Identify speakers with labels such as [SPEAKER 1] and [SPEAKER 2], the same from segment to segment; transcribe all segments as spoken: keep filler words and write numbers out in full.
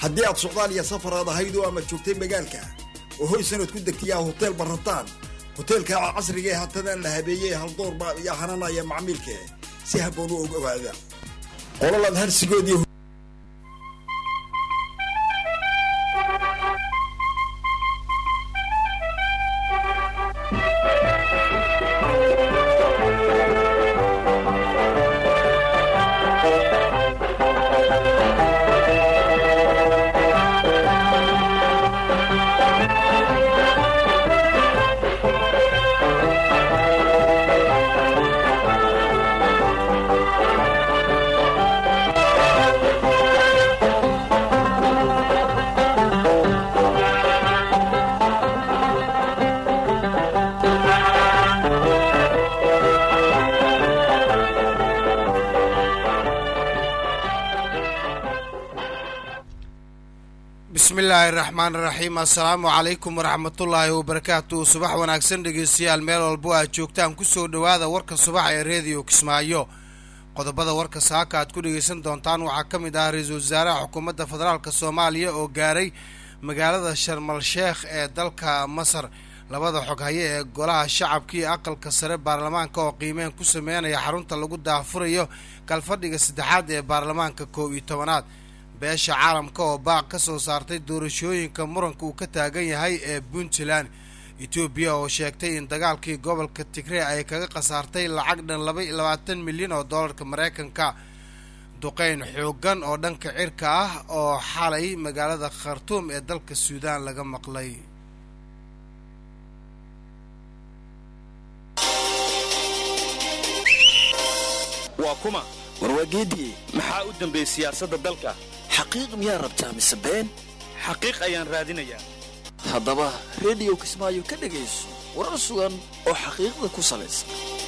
[SPEAKER 1] haddii aad Soomaaliya safaraad ahayd oo ama joogtay magaalka oo hoy sanad ku degtay hotel barataan hotelka casriga ah haatan la habeeyay hal door ba iyo hananaya macmiilka si haboon u ogaada qolada harsigoodii
[SPEAKER 2] الرحمن الرحيم السلام عليكم ورحمة الله وبركاته صباح وناكسن dhegeystayaal meel walba aad joogtaan ku soo dhawaada warka subax ee radio Kismaayo qodobada warka saaka aad ku dhegeysan doontaan waxa kamid ah ra'iisul wasaaraha xukuumadda federaalka Soomaaliya oo gaaray magaalada Sharm el-Sheikh ee dalka Masar labada xog haye ee golaha shacabka iyo aqalka sare baarlamaanka oo qiimeyn ku sameynaya xarunta lagu daafurayo kalfadhiga saddexaad ee baarlamaanka koob iyo tobanaad beesha caalamka oo baaq ka soo saartay doorashooyinka muranka uu ka taagan yahay ee Puntland Ethiopia oo sheegtay in dagaalkii gobolka Tigray ay kaga qasaartay lacag dhan laba iyo labaatan milyan oo dollarka Mareykanka duqeyn xoogan oo dhanka cirka ah oo xalay magaalada Khartoum ee dalka Suudaan laga maqlay
[SPEAKER 3] waa kuma
[SPEAKER 4] warwageedii
[SPEAKER 3] maxaa u dambeeyay siyaasadda dalka
[SPEAKER 4] xaqiiq miyaa rabtaa mise been
[SPEAKER 3] xaqiiq ayaan raadinayaa
[SPEAKER 4] haddaba radio Kismaayo ka dhagayso warar sugan oo xaqiiqda ku salaysan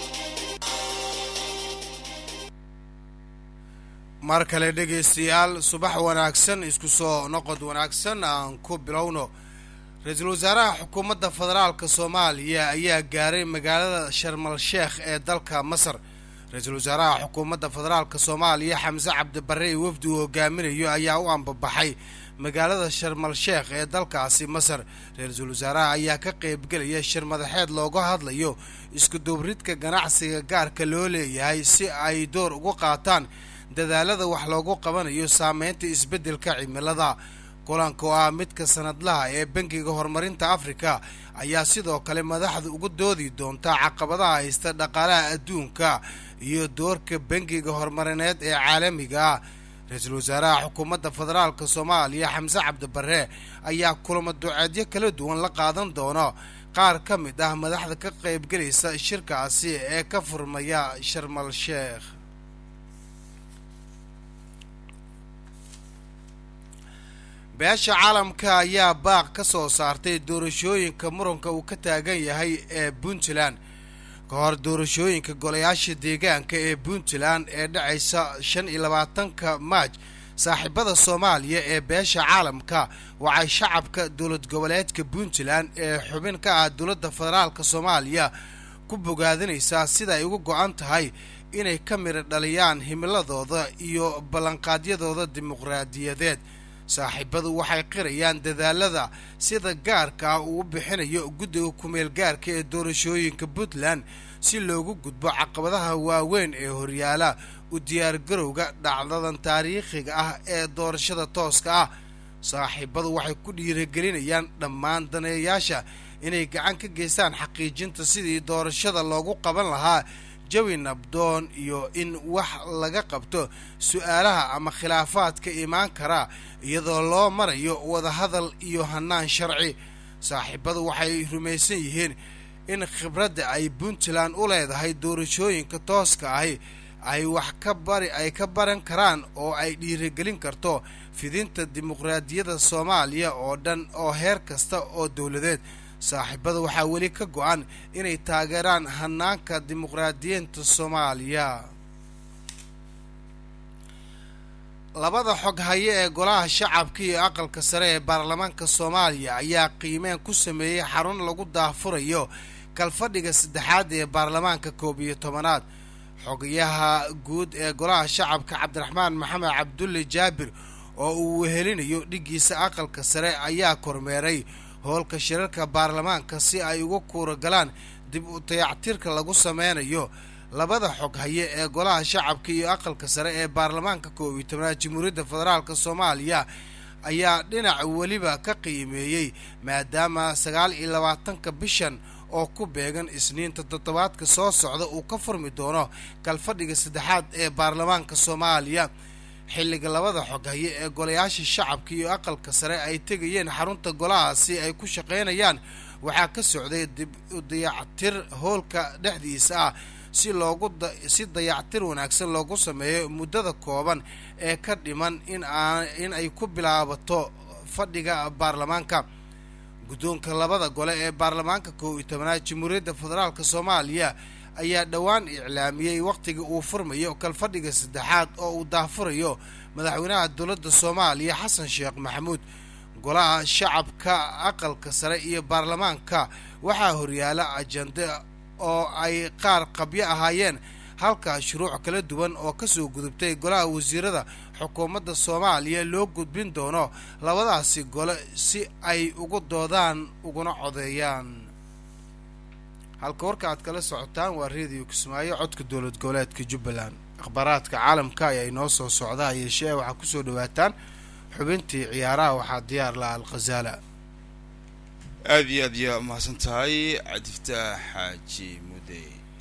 [SPEAKER 2] mar kale dhegeystayaal subax wanaagsan isku soo noqod wanaagsan aan ku bilowno ra'iisul wasaaraha xukuumadda federaalka Soomaaliya ayaa gaaray magaalada Sharm el-Sheikh ee dalka Masar ra'iisul wasaaraha xukuumadda federaalka Soomaaliya Xamse Cabdi Barre wafdi uu hogaaminayo ayaa u ambabaxay magaalada Sharm el-Sheikh ee dalkaasi Masar ra'iisul wasaaraha ayaa ka qayb galaya shir madaxeed looga hadlayo isku dubridka ganacsiga gaarka loo leeyahay si ay door uga qaataan dadaalada wax loogu qabanayo saameynta isbeddelka cimilada kulanka oo ah midka sanadlaha ee bangiga horumarinta Afrika ayaa sidoo kale madaxdu ugu doodi doonta caqabadaha haysta dhaqaalaha adduunka iyo doorka bangiga horumarineed ee caalamiga ra'iisul wasaaraha xukuumadda federaalka Soomaaliya Xamse Cabdi Barre ayaa kulamo duceedyo kala duwan la qaadan doona qaar ka mid ah madaxda ka qayb galaysa shirkaasi ee ka furmaya Sharm el-Sheikh beesha caalamka ayaa baaq ka soo saartay doorashooyinka muranka uu ka taagan yahay ee Puntland ka hor doorashooyinka golayaasha deegaanka ee Puntland ee dhacaysa shan iyo labaatanka Maaj saaxiibada Soomaaliya ee beesha caalamka waxay shacabka dowlad goboleedka Puntland ee xubin ka ah dowladda federaalka Soomaaliya ku bogaadinaysaa sida ay ugu go'an tahay inay ka mira dhaliyaan himiladooda iyo ballanqaadyadooda dimuqraadiyadeed saaxiibadu waxay qirayaan dadaalada sida gaarka ah uu bixinayo guddiga kumeel gaarka ee doorashooyinka Puntland si loogu gudbo caqabadaha waaweyn ee horyaala u diyaar garowga dhacdadan taariikhiga ah ee doorashada tooska ah saaxiibadu waxay ku dhiirigelinayaan dhammaan daneeyaasha inay gacan ka geystaan xaqiijinta sidii doorashada loogu qaban lahaa jawi nabdoon iyo in wax laga qabto su'aalaha ama khilaafaadka imaan kara iyadoo loo marayo wada hadal iyo hanaan sharci saaxiibadu waxay rumaysan yihiin in khibradda ay Puntland u leedahay doorashooyinka tooska ah ay wax ka bari ay ka baran karaan oo ay dhiirigelin karto fidinta dimuqraadiyadda Soomaaliya oo dhan oo heer kasta oo dawladeed saaxiibada waxaa weli ka go'an inay taageeraan hanaanka dimuqraadiyiinta Soomaaliya labada xog haye ee golaha shacabka iyo aqalka sare ee baarlamaanka Soomaaliya ayaa qiimeyn ku sameeyay xarun lagu daafurayo kalfadhiga saddexaad ee baarlamaanka koob iyo tobanaad xogayaha guud ee golaha shacabka Cabdiraxmaan Maxamed Cabdulle Jaabir oo uu wehelinayo dhiggiisa aqalka sare ayaa kormeeray howlka shirarka baarlamaanka si ay uga kuura galaan dib u dayactirka lagu sameynayo labada xog haye ee golaha shacabka iyo aqalka sare ee baarlamaanka koob iyo tobnaad jamhuuriyadda federaalka soomaaliya ayaa dhinac weliba ka qiimeeyey maadaama sagaal iyo labaatanka bishan oo ku beegan isniinta toddobaadka soo socda uu ka furmi doono kalfadhiga saddexaad ee baarlamaanka soomaaliya xilliga labada xog haye ee golayaasha shacabka iyo aqalka sare ay tegayeen xarunta golahaasi ay ku shaqaynayaan waxaa ka socday dib u dayactir howlka dhexdiisa ah si loogu si dayactir wanaagsan loogu sameeyo muddada kooban ee ka dhiman in aan in ay ku bilaabato fadhiga baarlamaanka guddoonka labada gole ee baarlamaanka koob iyo tobnaad jamhuuriyadda federaalka soomaaliya ayaa dhowaan iclaamiyey wakhtiga uu furmayo kalfadhiga saddexaad oo uu daafurayo madaxweynaha dowladda soomaaliya xasan sheekh maxamuud golaha shacabka aqalka sare iyo baarlamaanka waxaa horyaala ajende oo ay qaar qabyo ahaayeen halka shuruuc kala duwan oo ka soo gudubtay golaha wasiirada xukuumadda soomaaliya loo gudbin doono labadaasi gole si ay ugu doodaan uguna codeeyaan halka warka aad kala socotaan waa reediyo kismaayo codka dowlad goboleedka jubbaland akhbaaraadka caalamka ayaa inoo soo socda yeeshee waxaa kusoo dhawaataan xubintii ciyaaraha waxaa diyaar la alkhazaala
[SPEAKER 5] aad iyo aad yaa mahadsan tahay cabdifataax xaaji mude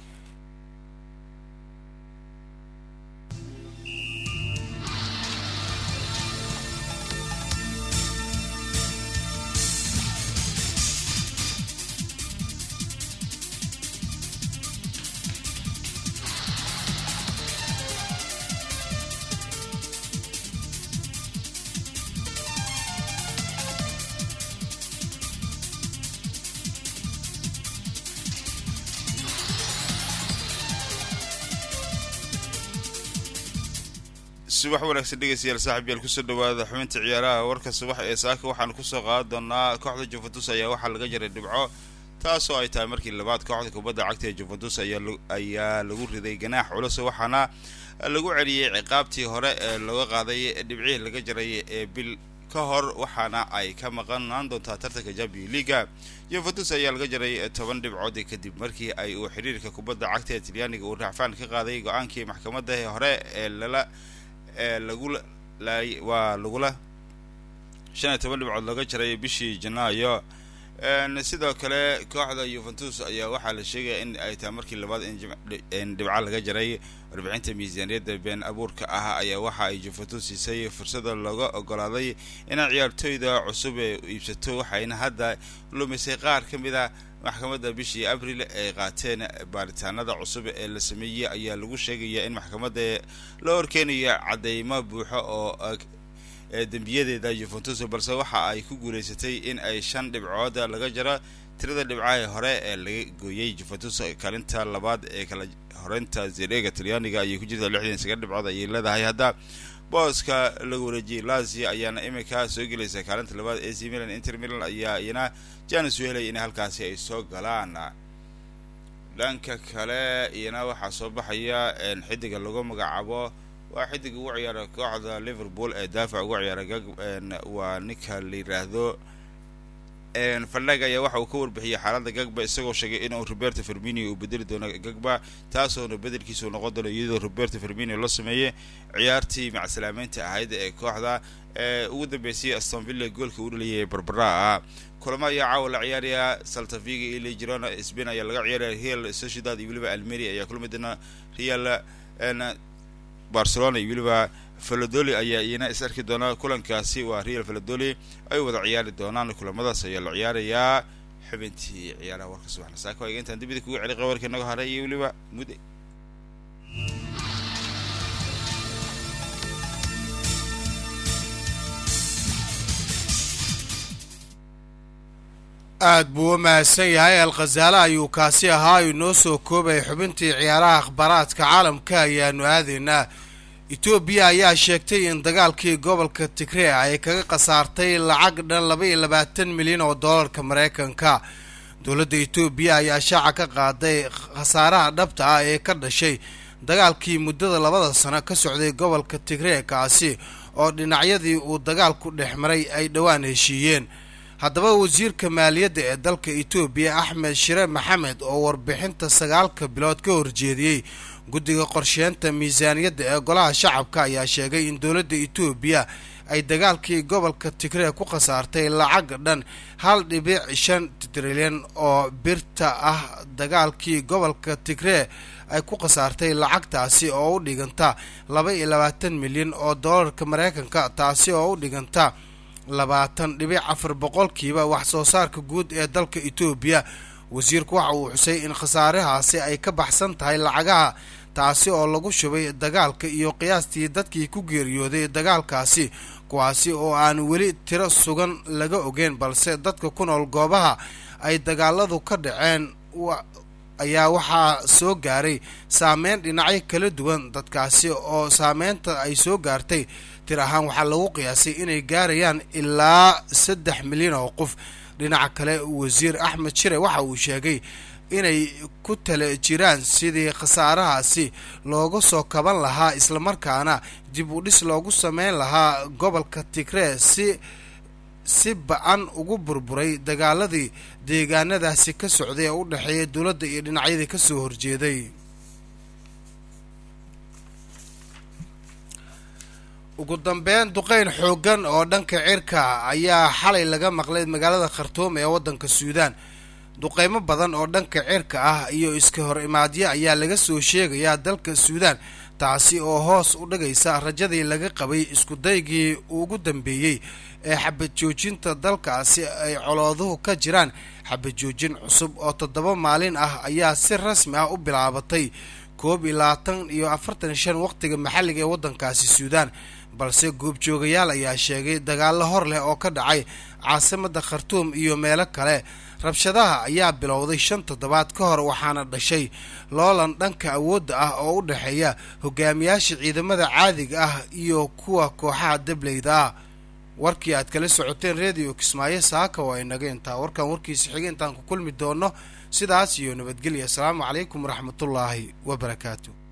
[SPEAKER 5] subax wanaagsan dhegeystayaal saaxiibayaal kusoo dhawaada xubinta ciyaaraha warka subax ee saaka waxaan kusoo qaadan doonaa kooxda Juventus ayaa waxaa laga jaray dhibco taasoo ay tahay markii labaad kooxda kubadda cagta ee Juventus ayaa ayaa lagu riday ganaax culus waxaana lagu celiyay ciqaabtii hore ee laga qaaday dhibcihii laga jaray ee bil ka hor waxaana ay ka maqnaan doontaa tartanka Champions League. Juventus ayaa laga jaray toban dhibcood kadib markii ay uu xiriirka kubadda cagta ee Talyaaniga uu raacfaan ka qaaday go'aankii maxkamadda hore ee lala ee lagu laay waa lagula shan iyo toban dhibcood laga jaray bishii Janaayo. een sidoo kale kooxda Juventus ayaa waxaa la sheegay in ay tahay markii labaad in dhibco laga jaray warbixinta miisaaniyadda been abuurka ah ayaa waxa ay Juventus siisay fursad looga ogolaaday in ciyaartoyda cusub ay iibsato waxayna hadda lumisay qaar ka mid ah maxkamadda bishii Abriil ay qaateen baaritaanada cusub ee la sameeyay ayaa lagu sheegay in maxkamadda la horkeenayo cadeymo buuxo oo ee dambiyadeeda Juventus balse waxa ay ku guuleysatay in ay shan dhibcood laga jaro tirada dhibcaha hore ee laga gooyay Juventus kaalinta labaad ee kala horeynta Serie A Talyaaniga ay ku jirtaa lixdan iyo sagaal dhibcood ay leedahay hadda booska lagu wareejiyay Lazio ayaana imika soo gelaysa kaalinta labaad A C Milan Inter Milan ayaa iyana chance u helay in halkaasi ay soo galaan. dhanka kale iyana waxa soo baxaya in xidiga lagu magacaabo waa xidig ugu ciyaara kooxda Liverpool ee daafac ugu ciyaara waa ninka la yiraahdo een Falaga ayaa waxa uu ka warbixiyay xaaladda Gagba isagoo sheegay inuu Roberto Firmino uu bedeli doono Gagba taasoo bedelkiisu noqon doono iyadoo Roberto Firmino la sameeyay ciyaartii macsalaameynta ahayd ee kooxda ee ugu dambeysay Aston Villa goolka uu dhaliyay Barbara. kulamo ayaa caawa la ciyaaraya Celta Vigo iyo Girona Spain ayaa laga ciyaaraya Real Sociedad iyo waliba Almeria ayaa kulmadana Real een Barcelona iyo waliba Valladolid ayaa iyana is arki doona kulankaasi waa Real Valladolid ay wada ciyaari doonaan kulamadaas ayaa la ciyaaraya xubintii ciyaaraha warka subaxna saako ay intaan dibida kugu celi qabarka naga haray iyo waliba muddo
[SPEAKER 2] aad buu mahadsan yahay alkhazaala ayuu kaasi ahaa inoo soo koobay xubintii ciyaaraha akhbaaraadka caalamka ayaanu aadaynaa. Ethiopia ayaa sheegtay in dagaalkii gobolka Tigray ay kaga qasaartay lacag dhan laba iyo labaatan milyan oo doolarka Mareykanka. dowladda Ethiopia ayaa shaaca ka qaaday khasaaraha dhabta ah ee ka dhashay dagaalkii muddada labada sano ka socday gobolka Tigray kaasi oo dhinacyadii uu dagaalku dhex maray ay dhowaan heshiiyeen. haddaba wasiirka maaliyadda ee dalka Itoobiya Axmed Shire Maxamed oo warbixinta sagaalka bilood ka horjeediyey guddiga qorsheynta miisaaniyadda ee golaha shacabka ayaa sheegay in dowladda Itoobiya ay dagaalkii gobolka Tigray ku khasaartay lacag dhan hal dhibic shan trilyan oo birta ah. dagaalkii gobolka Tigray ay ku khasaartay lacagtaasi oo u dhiganta laba iyo labaatan milyan oo doolarka Mareykanka, taasi oo u dhiganta labaatan dhibic afar boqolkiiba wax soo saarka guud ee dalka Itoobiya. wasiirku waxa uu xusay in khasaarahaasi ay ka baxsan tahay lacagaha taasi oo lagu shubay dagaalka iyo qiyaastii dadkii ku geeriyooday dagaalkaasi, kuwaasi oo aan weli tiro sugan laga ogeyn, balse dadka ku nool goobaha ay dagaaladu ka dhaceen ayaa waxaa soo gaaray saameyn dhinacyo kala duwan. dadkaasi oo saameynta ay soo gaartay tir ahaan waxaa lagu qiyaasay inay gaarayaan ilaa saddex milyan oo qof. dhinaca kale wasiir Axmed Shire waxa uu sheegay inay ku tala jiraan sidii khasaarahaasi looga soo kaban lahaa islamarkaana dib u dhis loogu sameyn lahaa gobolka Tigray si si ba'an ugu burburay dagaaladii deegaanadaasi ka socday ee u dhexeeyay dowladda iyo dhinacyadii ka soo horjeeday. ugu dambeyn duqeyn xoogan oo dhanka cirka ayaa xalay laga maqlay magaalada Khartoum ee waddanka Suudaan. duqeymo badan oo dhanka cirka ah iyo iska hor imaadyo ayaa laga soo sheegayaa dalka Suudaan, taasi oo hoos u dhigaysa rajadii laga qabay isku daygii ugu dambeeyay ee xabad joojinta dalkaasi ay colooduhu ka jiraan. xabad joojin cusub oo toddoba maalin ah ayaa si rasmi ah u bilaabatay koob iyo labaatan iyo afartan iyo shan waqtiga maxalliga ee waddankaasi Suudaan, balse goobjoogayaal ayaa sheegay dagaallo hor leh oo ka dhacay caasimadda Khartoum iyo meelo kale. rabshadaha ayaa bilowday shan toddobaad ka hor waxaana dhashay loolan dhanka awoodda ah oo u dhexeeya hogaamiyaasha ciidamada caadiga ah iyo kuwa kooxaha dableyda ah. warkii aad kala socoteen Radio Kismaayo saaka waa inaga intaa. warkan warkiisa xiga intaan ku kulmi doono sidaas iyo nabadgelyo. assalaamu calaykum waraxmatullaahi wabarakaatu.